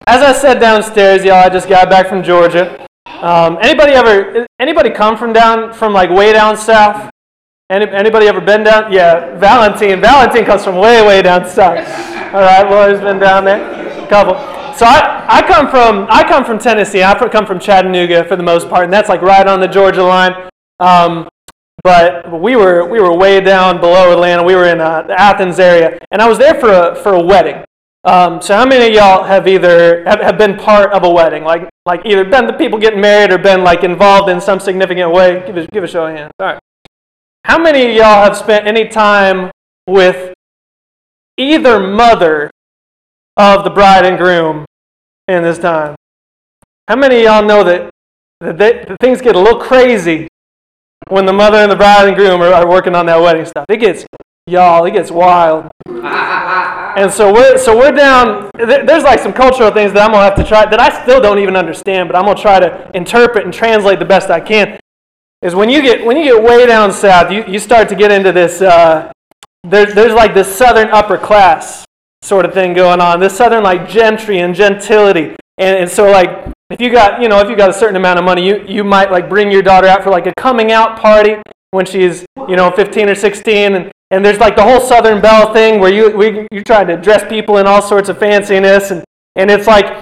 as I said downstairs, y'all, I just got back from Georgia. Anybody come from like way down south? Anybody ever been down? Yeah, Valentine comes from way down south. All right, Laura's been down there. A couple. So I come from Tennessee. I come from Chattanooga for the most part, and that's like right on the Georgia line. But we were way down below Atlanta. We were in the Athens area, and I was there for a wedding. So how many of y'all have been part of a wedding, like either been the people getting married or been like involved in some significant way? Give a show of hands. All right. How many of y'all have spent any time with either mother of the bride and groom in this time? How many of y'all know that things get a little crazy when the mother and the bride and groom are working on that wedding stuff? It gets wild. And so we're down. There's like some cultural things that I'm gonna have to try that I still don't even understand, but I'm gonna try to interpret and translate the best I can. Is when you get way down south, you start to get into this. There's like this southern upper class sort of thing going on. This southern like gentry and gentility, and so like if you got a certain amount of money, you might like bring your daughter out for like a coming out party when she's 15 or 16, and there's like the whole Southern Belle thing where you try to dress people in all sorts of fanciness, and it's like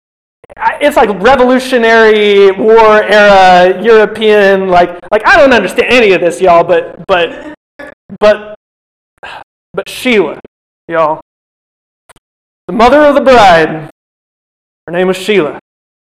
Revolutionary War era European, like I don't understand any of this, y'all, but Sheila, y'all, the mother of the bride, her name was Sheila.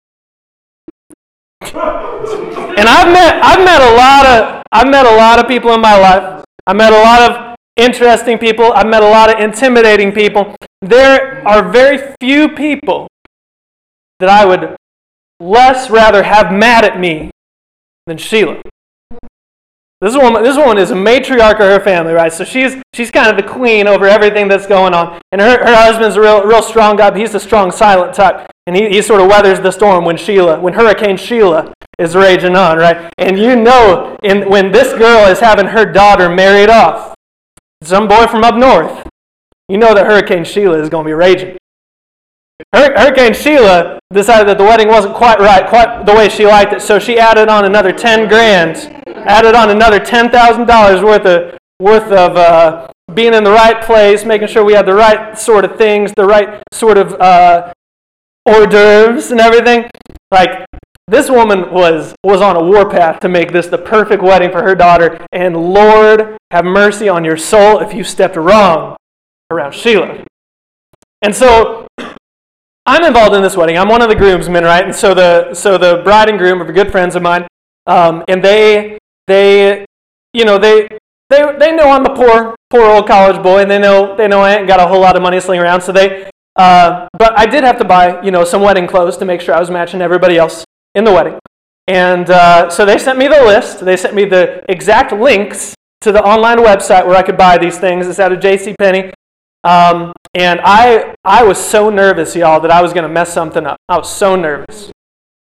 And I've met a lot of people in my life. I met a lot of interesting people. I've met a lot of intimidating people. There are very few people that I would rather have mad at me than Sheila. This woman is a matriarch of her family, right? So she's kind of the queen over everything that's going on. And her husband's a real strong guy, but he's the strong, silent type. And he sort of weathers the storm when Hurricane Sheila is raging on, right? And when this girl is having her daughter married off, some boy from up north, you know that Hurricane Sheila is going to be raging. Hurricane Sheila decided that the wedding wasn't quite the way she liked it, so she added on another $10,000, added on another $10,000 worth of being in the right place, making sure we had the right sort of things, the right sort of hors d'oeuvres and everything. Like, this woman was on a warpath to make this the perfect wedding for her daughter, and Lord have mercy on your soul if you stepped wrong around Sheila. And so I'm involved in this wedding. I'm one of the groomsmen, right? And so the bride and groom are good friends of mine, and they know I'm a poor old college boy, and they know I ain't got a whole lot of money slinging around. So but I did have to buy some wedding clothes to make sure I was matching everybody else in the wedding. And so they sent me the list. They sent me the exact links to the online website where I could buy these things. It's out of JCPenney. And I was so nervous, y'all, that I was going to mess something up. I was so nervous.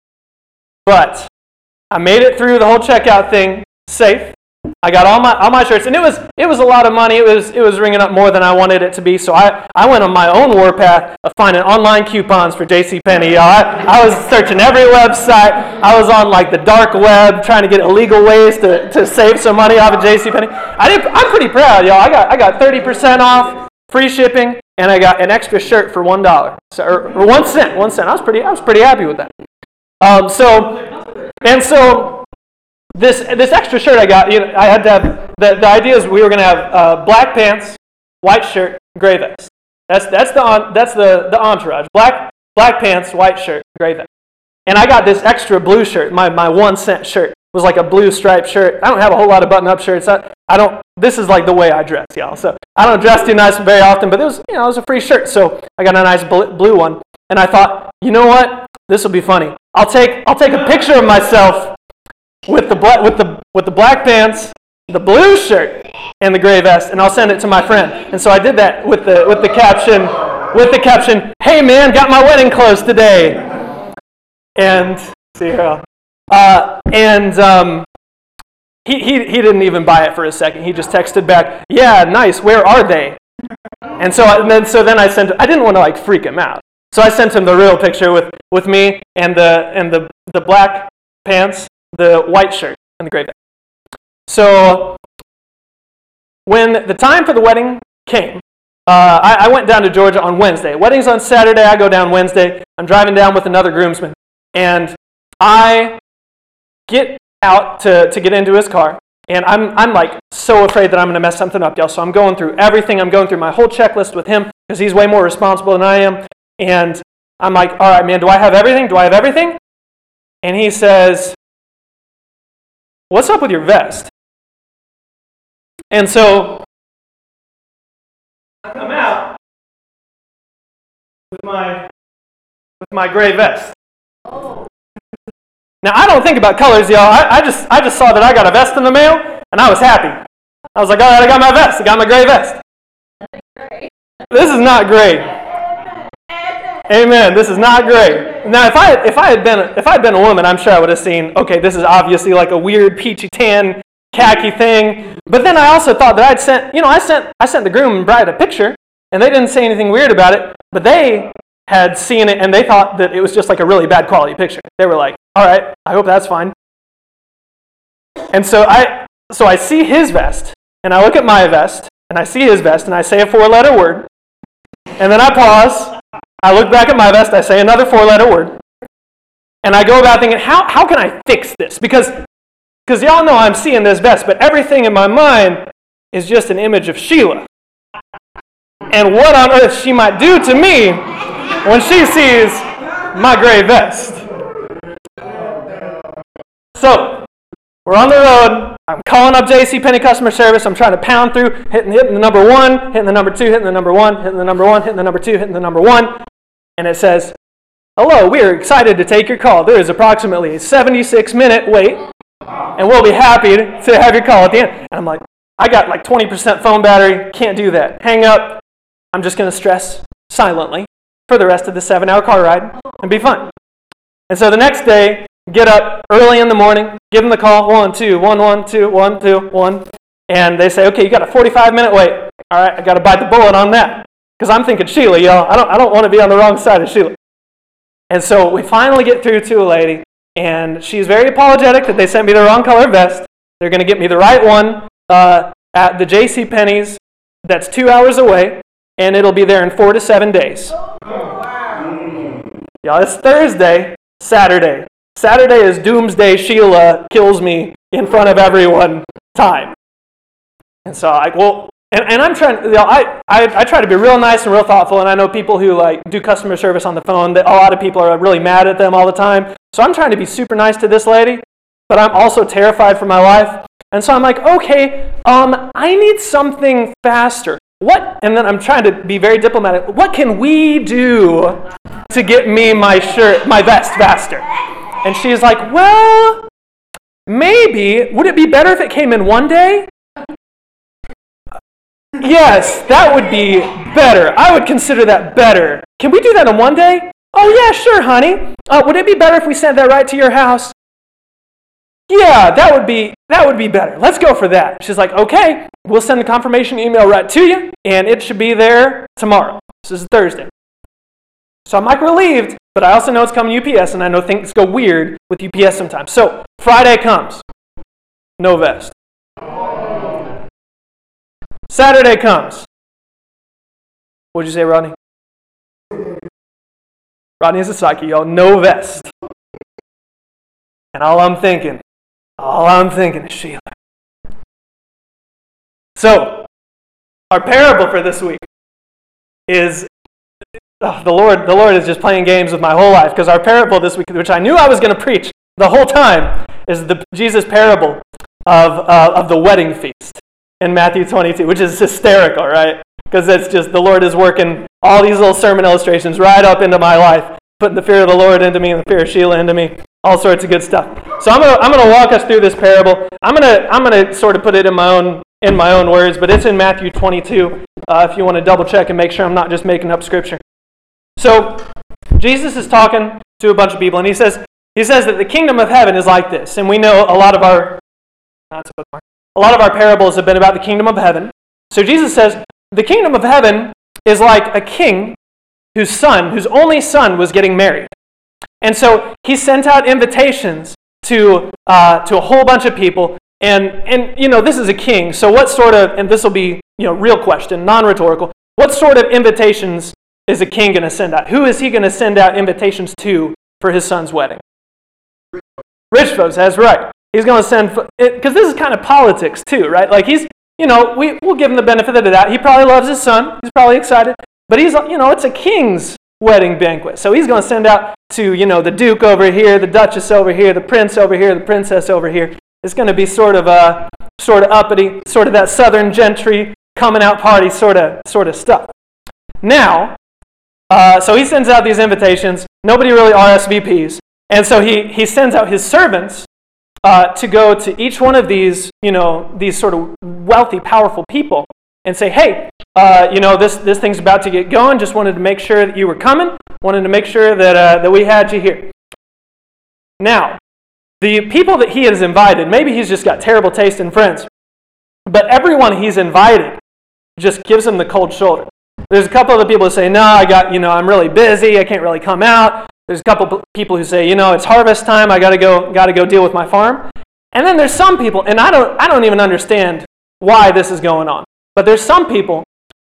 But I made it through the whole checkout thing safe. I got all my shirts, and it was a lot of money. It was ringing up more than I wanted it to be. So I went on my own warpath of finding online coupons for JCPenney. Y'all, I was searching every website. I was on like the dark web trying to get illegal ways to save some money off of JCPenney. I'm pretty proud, y'all. I got 30% off, free shipping, and I got an extra shirt for $1. So or 1 cent. 1 cent. I was pretty happy with that. So this extra shirt I got, I had to have, the idea is we were going to have black pants, white shirt, gray vest. That's the entourage. Black pants, white shirt, gray vest. And I got this extra blue shirt. My 1 cent shirt was like a blue striped shirt. I don't have a whole lot of button-up shirts. This is like the way I dress, y'all. So I don't dress too nice very often, but it was a free shirt. So I got a nice blue one. And I thought, you know what? This will be funny. I'll take a picture of myself with the black pants, the blue shirt, and the gray vest, and I'll send it to my friend. And so I did that with the caption, "Hey man, got my wedding clothes today." And see here, he didn't even buy it for a second. He just texted back, "Yeah, nice. Where are they?" And so then I sent. I didn't want to like freak him out. So I sent him the real picture with me and the black pants, the white shirt, and the gray vest. So when the time for the wedding came, I went down to Georgia on Wednesday. Wedding's on Saturday. I go down Wednesday. I'm driving down with another groomsman, and I get out to get into his car, and I'm like so afraid that I'm going to mess something up, y'all. So I'm going through everything. I'm going through my whole checklist with him because he's way more responsible than I am. And I'm like, all right, man, do I have everything? Do I have everything? And he says, what's up with your vest? And so I come out with my gray vest. Oh. Now, I don't think about colors, y'all. I just saw that I got a vest in the mail, and I was happy. I was like, all right, I got my vest. I got my gray vest. This is not great. Amen. This is not great. Now, if I had been a woman, I'm sure I would have seen, okay, this is obviously like a weird peachy tan khaki thing. But then I also thought that I sent the groom and bride a picture, and they didn't say anything weird about it, but they had seen it, and they thought that it was just like a really bad quality picture. They were like, all right, I hope that's fine. And so I see his vest, and I look at my vest, and I see his vest, and I say a 4-letter word, and then I pause, I look back at my vest, I say another 4-letter word, and I go about thinking, how can I fix this? Because y'all know I'm seeing this vest, but everything in my mind is just an image of Sheila. And what on earth she might do to me when she sees my gray vest. So, we're on the road. I'm calling up JCPenney customer service. I'm trying to pound through, hitting the number 1, hitting the number 2, hitting the number 1, hitting the number 1, hitting the number 2, hitting the number 1. And it says, hello, we are excited to take your call. There is approximately a 76-minute wait, and we'll be happy to have your call at the end. And I'm like, I got like 20% phone battery. Can't do that. Hang up. I'm just going to stress silently for the rest of the 7-hour car ride and be fine. And so the next day, get up early in the morning, give them the call, 1, 2, 1, 1, 2, 1, 2, 1. And they say, okay, you got a 45-minute wait. All right, I got to bite the bullet on that. Because I'm thinking Sheila, y'all. I don't want to be on the wrong side of Sheila. And so we finally get through to a lady, and she's very apologetic that they sent me the wrong color vest. They're going to get me the right one at the JCPenney's that's 2 hours away, and it'll be there in 4 to 7 days. Oh, wow. Y'all, it's Thursday, Saturday. Saturday is Doomsday Sheila kills me in front of everyone time. And so and I'm trying, I try to be real nice and real thoughtful, and I know people who like do customer service on the phone, that a lot of people are really mad at them all the time. So I'm trying to be super nice to this lady, but I'm also terrified for my life. And so I'm like, okay, I need something faster. What? And then I'm trying to be very diplomatic. What can we do to get me my vest faster? And she's like, well, maybe. Would it be better if it came in one day? Yes, that would be better. I would consider that better. Can we do that in one day? Oh, yeah, sure, honey. Would it be better if we sent that right to your house? Yeah, that would be better. Let's go for that. She's like, okay, we'll send a confirmation email right to you, and it should be there tomorrow. This is Thursday. So I'm like relieved, but I also know it's coming UPS, and I know things go weird with UPS sometimes. So Friday comes. No vest. Saturday comes. What'd you say, Rodney? Rodney is a psyche, y'all. No vest. And all I'm thinking is Sheila. So, our parable for this week is the Lord is just playing games with my whole life, because our parable this week, which I knew I was going to preach the whole time, is the Jesus parable of the wedding feast in Matthew 22, which is hysterical, right? Because it's just the Lord is working all these little sermon illustrations right up into my life, putting the fear of the Lord into me and the fear of Sheila into me, all sorts of good stuff. So I'm gonna walk us through this parable. I'm gonna sort of put it in my own words, but it's in Matthew 22. If you want to double check and make sure I'm not just making up scripture. So Jesus is talking to a bunch of people, and he says that the kingdom of heaven is like this, and we know a lot of our parables have been about the kingdom of heaven. So Jesus says the kingdom of heaven is like a king whose only son was getting married. And so he sent out invitations to a whole bunch of people. And this is a king. So what sort of, and this will be, real question, non-rhetorical, what sort of invitations is a king going to send out? Who is he going to send out invitations to for his son's wedding? Rich folks, that's right. He's going to send, because this is kind of politics too, right? Like we'll give him the benefit of the doubt. He probably loves his son. He's probably excited. But it's a king's wedding banquet. So he's going to send out to, the duke over here, the duchess over here, the prince over here, the princess over here. It's going to be sort of uppity, sort of that southern gentry coming out party sort of stuff. Now, so he sends out these invitations. Nobody really RSVPs. And so he sends out his servants to go to each one of these sort of wealthy, powerful people and say, hey, this thing's about to get going. Just wanted to make sure that you were coming. Wanted to make sure that we had you here. Now, the people that he has invited, maybe he's just got terrible taste in friends, but everyone he's invited just gives him the cold shoulder. There's a couple of the people who say, no, I'm really busy. I can't really come out. There's a couple of people who say, it's harvest time. I got to go deal with my farm. And then there's some people, and I don't even understand why this is going on. But there's some people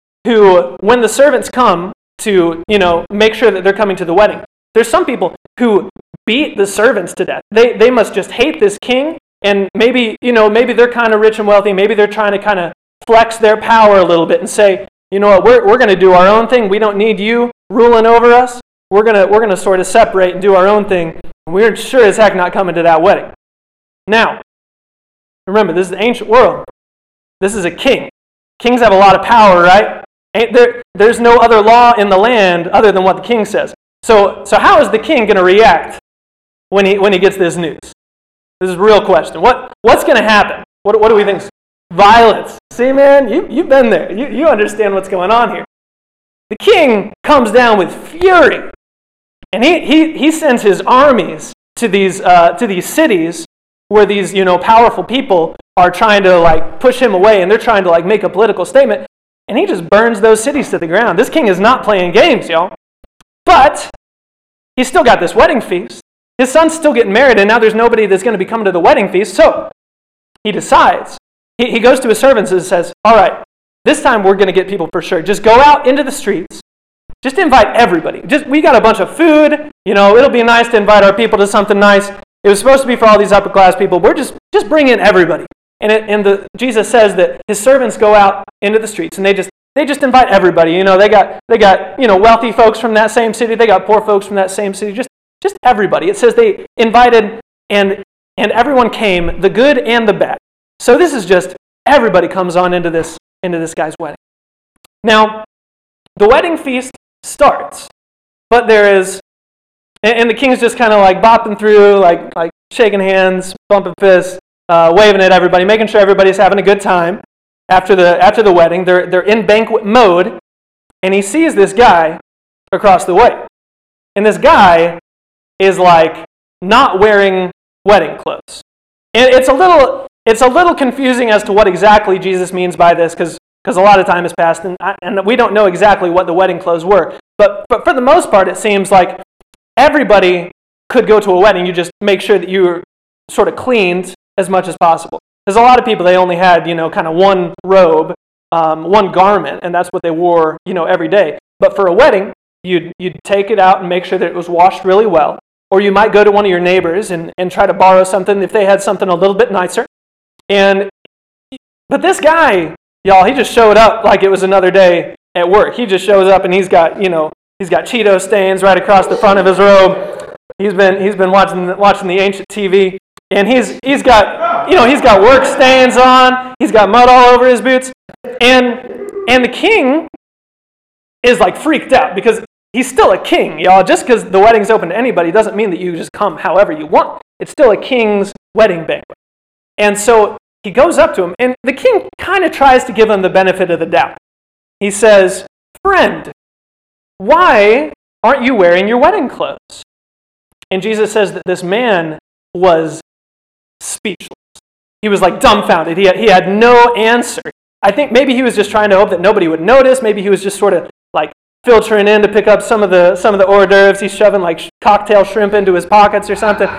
who, when the servants come to, make sure that they're coming to the wedding, there's some people who beat the servants to death. They must just hate this king, and maybe they're kind of rich and wealthy. Maybe they're trying to kind of flex their power a little bit and say, you know what, we're going to do our own thing. We don't need you ruling over us. We're gonna sort of separate and do our own thing. We're sure as heck not coming to that wedding. Now, remember, this is the ancient world. This is a king. Kings have a lot of power, right? There's no other law in the land other than what the king says. So how is the king going to react when he gets this news? This is a real question. What's going to happen? What do we think? Violence. See, man, you've been there. You understand what's going on here. The king comes down with fury, and he sends his armies to these cities where these powerful people are trying to push him away, and they're trying to make a political statement, and he just burns those cities to the ground. This king is not playing games, y'all. But he's still got this wedding feast. His son's still getting married, and now there's nobody that's going to be coming to the wedding feast. So he decides. He goes to his servants and says, all right, this time we're going to get people for sure. Just go out into the streets. Just invite everybody. We got a bunch of food. It'll be nice to invite our people to something nice. It was supposed to be for all these upper class people. We're just bring in everybody. And Jesus says that his servants go out into the streets and they just invite everybody. They got wealthy folks from that same city. They got poor folks from that same city. Just everybody. It says they invited and everyone came, the good and the bad. So this is just everybody comes on into this guy's wedding. Now, the wedding feast starts, but there is, and the king's just kind of bopping through, like shaking hands, bumping fists, waving at everybody, making sure everybody's having a good time after the wedding. They're in banquet mode, and he sees this guy across the way, and this guy is not wearing wedding clothes, and it's a little confusing as to what exactly Jesus means by this, because a lot of time has passed, and we don't know exactly what the wedding clothes were. But for the most part, it seems like everybody could go to a wedding. You just make sure that you're sort of cleaned as much as possible. There's a lot of people, they only had, kind of one robe, one garment, and that's what they wore, every day. But for a wedding, you'd take it out and make sure that it was washed really well. Or you might go to one of your neighbors and try to borrow something if they had something a little bit nicer. But this guy, y'all, he just showed up like it was another day at work. He just shows up and he's got Cheeto stains right across the front of his robe. He's been watching the ancient TV, and he's got work stains on. He's got mud all over his boots, and the king is freaked out because he's still a king, y'all. Just because the wedding's open to anybody doesn't mean that you just come however you want. It's still a king's wedding banquet. And so he goes up to him, and the king kind of tries to give him the benefit of the doubt. He says, friend, why aren't you wearing your wedding clothes? And Jesus says that this man was speechless. He was dumbfounded. He had no answer. I think maybe he was just trying to hope that nobody would notice. Maybe he was just sort of filtering in to pick up some of the hors d'oeuvres. He's shoving like cocktail shrimp into his pockets or something.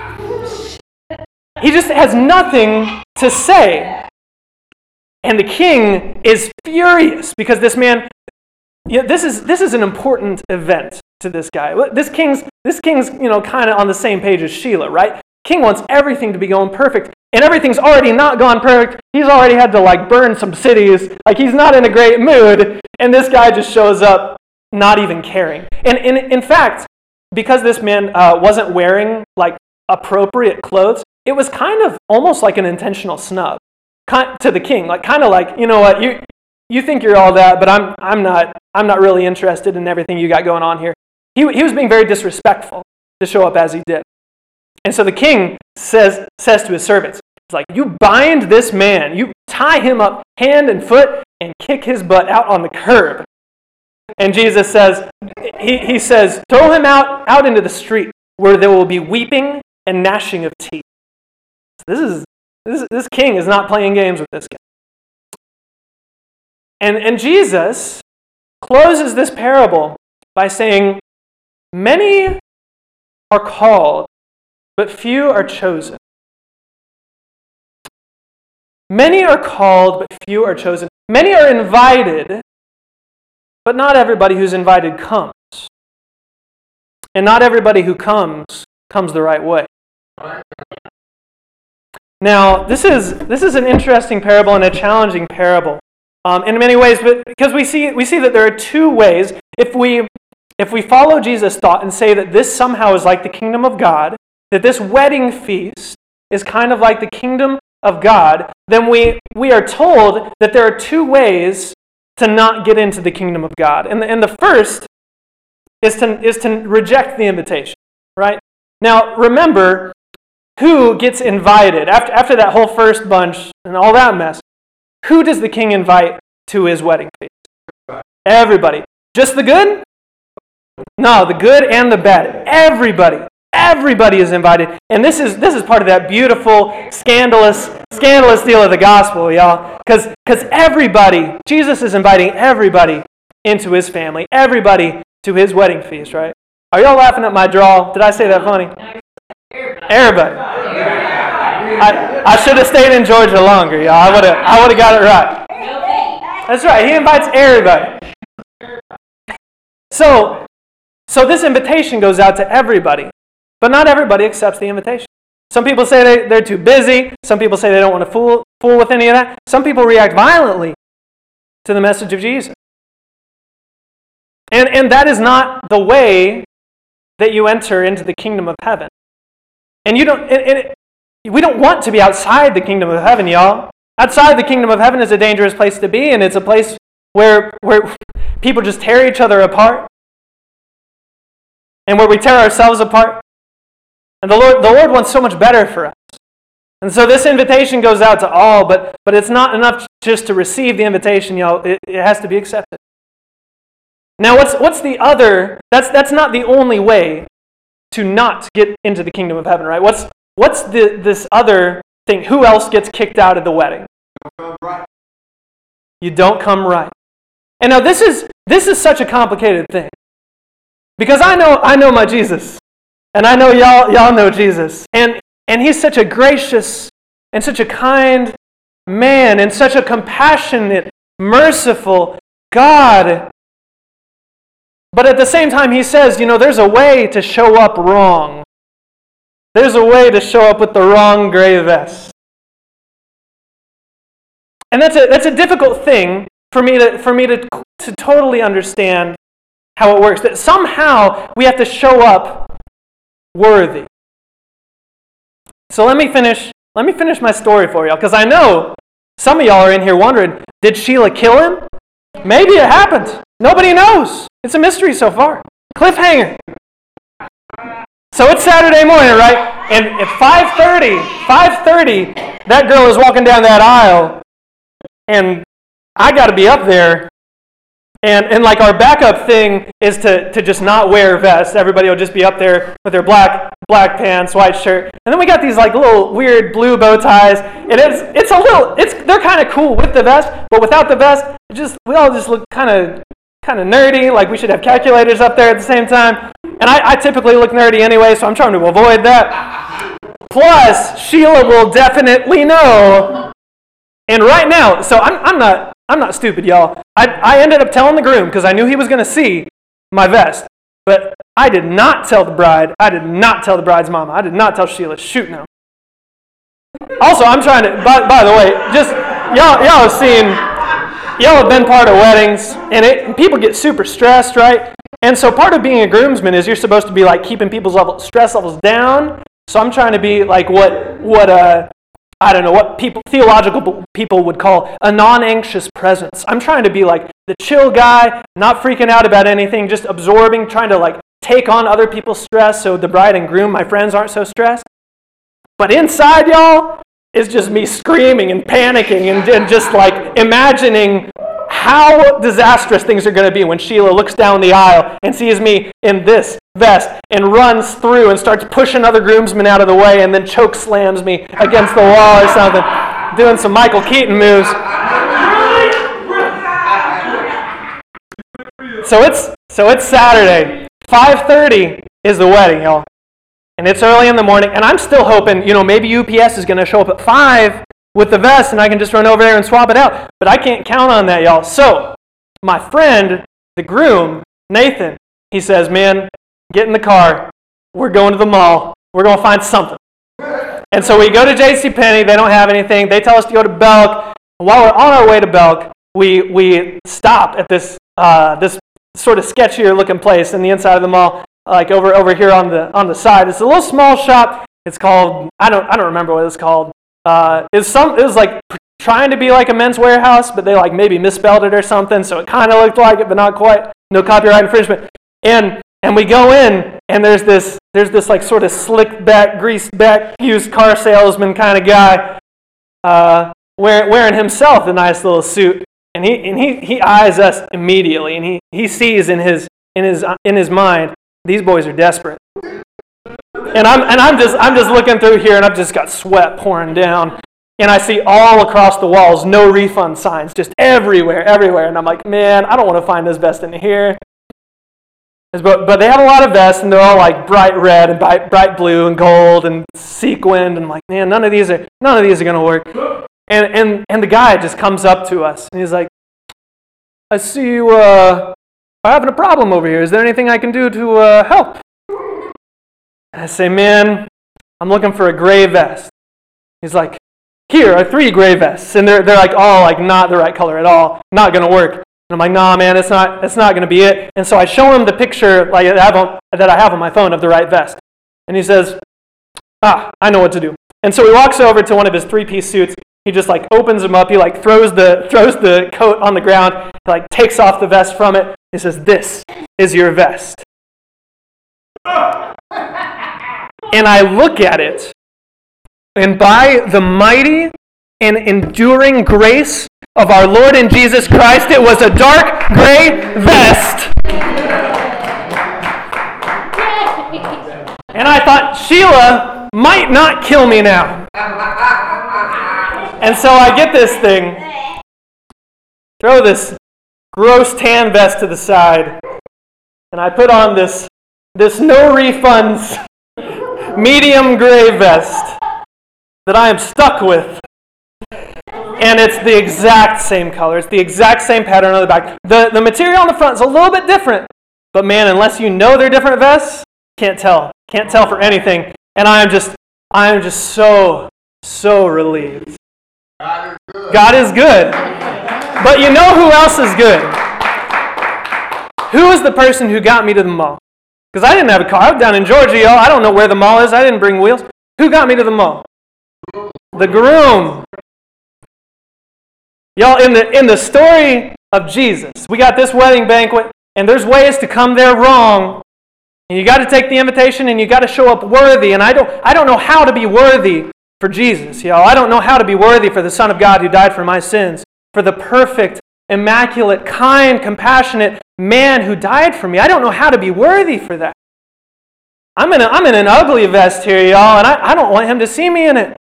He just has nothing to say. And the king is furious because this man, this is an important event to this guy. This king's kind of on the same page as Sheila, right? King wants everything to be going perfect, and everything's already not gone perfect. He's already had to like burn some cities. Like he's not in a great mood, and this guy just shows up not even caring. And in fact, because this man wasn't wearing like appropriate clothes, it was kind of almost like an intentional snub to the king. Like kind of like, you know what, you think you're all that, but I'm not really interested in everything you got going on here. He was being very disrespectful to show up as he did. And so the king says to his servants, he's like, you bind this man, you tie him up hand and foot and kick his butt out on the curb. And Jesus says, he says, throw him out into the street where there will be weeping and gnashing of teeth. This king is not playing games with this guy. And Jesus closes this parable by saying, many are called, but few are chosen. Many are called, but few are chosen. Many are invited, but not everybody who's invited comes. And not everybody who comes the right way. Now, this is an interesting parable and a challenging parable in many ways, but because we see that there are two ways. If we follow Jesus' thought and say that this somehow is like the kingdom of God, that this wedding feast is kind of like the kingdom of God, then we are told that there are two ways to not get into the kingdom of God. And the first is to reject the invitation, right? Now, remember, who gets invited? After that whole first bunch and all that mess, who does the king invite to his wedding feast? Everybody. Just the good? No, the good and the bad. Everybody is invited. And this is part of that beautiful, scandalous deal of the gospel, y'all. Because everybody, Jesus is inviting everybody into his family, everybody to his wedding feast, right? Are y'all laughing at my drawl? Did I say that funny? Everybody. I should have stayed in Georgia longer, y'all. I would have got it right. That's right. He invites everybody. So this invitation goes out to everybody, but not everybody accepts the invitation. Some people say they're too busy. Some people say they don't want to fool with any of that. Some people react violently to the message of Jesus. And that is not the way that you enter into the kingdom of heaven. And we don't want to be outside the kingdom of heaven, y'all. Outside the kingdom of heaven is a dangerous place to be, and it's a place where people just tear each other apart, and where we tear ourselves apart. And the Lord wants so much better for us. And so this invitation goes out to all, but it's not enough just to receive the invitation, y'all. It has to be accepted. Now, what's the other? That's not the only way to not get into the kingdom of heaven, right? What's this other thing? Who else gets kicked out of the wedding? You don't come right. And now this is such a complicated thing. Because I know my Jesus. And I know y'all know Jesus. And he's such a gracious and such a kind man and such a compassionate, merciful God. But at the same time, he says, there's a way to show up wrong. There's a way to show up with the wrong gray vest. And that's a difficult thing for me to totally understand how it works. That somehow we have to show up worthy. So let me finish my story for y'all, because I know some of y'all are in here wondering, did Sheila kill him? Maybe it happened. Nobody knows. It's a mystery so far. Cliffhanger. So it's Saturday morning, right? And at 5:30, that girl is walking down that aisle, and I got to be up there. And like our backup thing is to just not wear vests. Everybody will just be up there with their black pants, white shirt. And then we got these like little weird blue bow ties. And they're kind of cool with the vest, but without the vest, we all just look kind of kind of nerdy, like we should have calculators up there at the same time. And I typically look nerdy anyway, so I'm trying to avoid that. Plus, Sheila will definitely know. And right now, so I'm not stupid, y'all. I ended up telling the groom because I knew he was going to see my vest. But I did not tell the bride. I did not tell the bride's mama. I did not tell Sheila. Shoot, no. Also, I'm trying to, by the way, just, y'all have been part of weddings, and people get super stressed, right? And so part of being a groomsman is you're supposed to be like keeping people's stress levels down. So I'm trying to be like what theological people would call a non-anxious presence. I'm trying to be like the chill guy, not freaking out about anything, just absorbing, trying to like take on other people's stress so the bride and groom, my friends, aren't so stressed. But inside, y'all, is just me screaming and panicking and just like imagining how disastrous things are going to be when Sheila looks down the aisle and sees me in this vest and runs through and starts pushing other groomsmen out of the way and then choke slams me against the wall or something, doing some Michael Keaton moves. So it's Saturday. 5:30 is the wedding, y'all. And it's early in the morning, and I'm still hoping, maybe UPS is going to show up at 5 with the vest, and I can just run over there and swap it out. But I can't count on that, y'all. So my friend, the groom, Nathan, he says, man, get in the car. We're going to the mall. We're going to find something. And so we go to JCPenney. They don't have anything. They tell us to go to Belk. While we're on our way to Belk, we stop at this sort of sketchier looking place in the inside of the mall, like over here on the side. It's a little small shop. It's called, I don't remember what it's called. It was like trying to be like a Men's Warehouse, but they like maybe misspelled it or something, so it kind of looked like it, but not quite. No copyright infringement. And we go in, and there's this like sort of slick back, greased back, used car salesman kind of guy, wearing himself a nice little suit, and he eyes us immediately, and he sees in his mind, these boys are desperate. And I'm just looking through here, and I've just got sweat pouring down, and I see all across the walls no refund signs, just everywhere. And I'm like, man, I don't want to find this vest in here. But they have a lot of vests, and they're all like bright red and bright blue and gold and sequined, and I'm like, man, none of these are going to work. And the guy just comes up to us, and he's like, I see you are having a problem over here. Is there anything I can do to help? I say, man, I'm looking for a gray vest. He's like, here are 3 gray vests. And they're like all like not the right color at all. Not going to work. And I'm like, nah, man, it's not going to be it. And so I show him the picture like that I have on my phone of the right vest. And he says, I know what to do. And so he walks over to one of his 3-piece suits. He just like opens them up. He like throws the coat on the ground. He like takes off the vest from it. He says, this is your vest. And I look at it, and by the mighty and enduring grace of our Lord and Jesus Christ, it was a dark gray vest. And I thought, Sheila might not kill me now. And so I get this thing, throw this gross tan vest to the side, and I put on this no refunds medium gray vest that I am stuck with. And it's the exact same color. It's the exact same pattern on the back. The material on the front is a little bit different. But man, unless you know they're different vests, can't tell. Can't tell for anything. And I am just so relieved. God is good. But you know who else is good? Who is the person who got me to the mall? Because I didn't have a car. I was down in Georgia, y'all. I don't know where the mall is. I didn't bring wheels. Who got me to the mall? The groom. Y'all, in the story of Jesus, we got this wedding banquet, and there's ways to come there wrong. And you got to take the invitation, and you got to show up worthy. And I don't know how to be worthy for Jesus, y'all. I don't know how to be worthy for the Son of God who died for my sins, for the perfect, immaculate, kind, compassionate man who died for me. I don't know how to be worthy for that. I'm in an ugly vest here, y'all, and I don't want him to see me in it.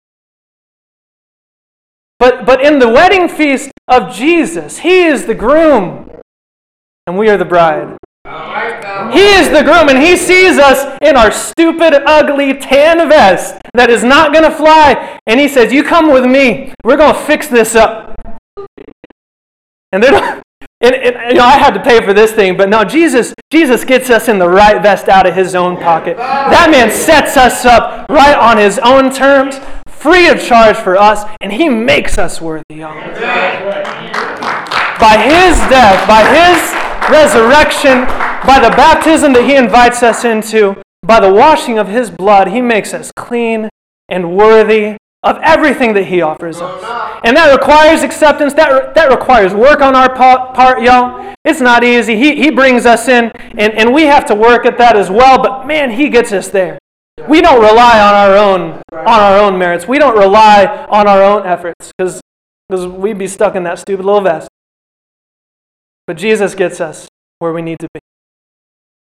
But in the wedding feast of Jesus, he is the groom. and we are the bride. He is the groom, and He sees us in our stupid, ugly tan vest that is not going to fly. And He says, you come with me. We're going to fix this up. And then, I had to pay for this thing, but no, Jesus gets us in the right vest out of His own pocket. That man sets us up right on His own terms, free of charge for us, and He makes us worthy, y'all. By His death, by His resurrection, by the baptism that He invites us into, by the washing of His blood, He makes us clean and worthy of everything that He offers us. And that requires acceptance. That requires work on our part, y'all. It's not easy. He brings us in, and we have to work at that as well. But man, He gets us there. We don't rely on our own merits. We don't rely on our own efforts because we'd be stuck in that stupid little vest. But Jesus gets us where we need to be.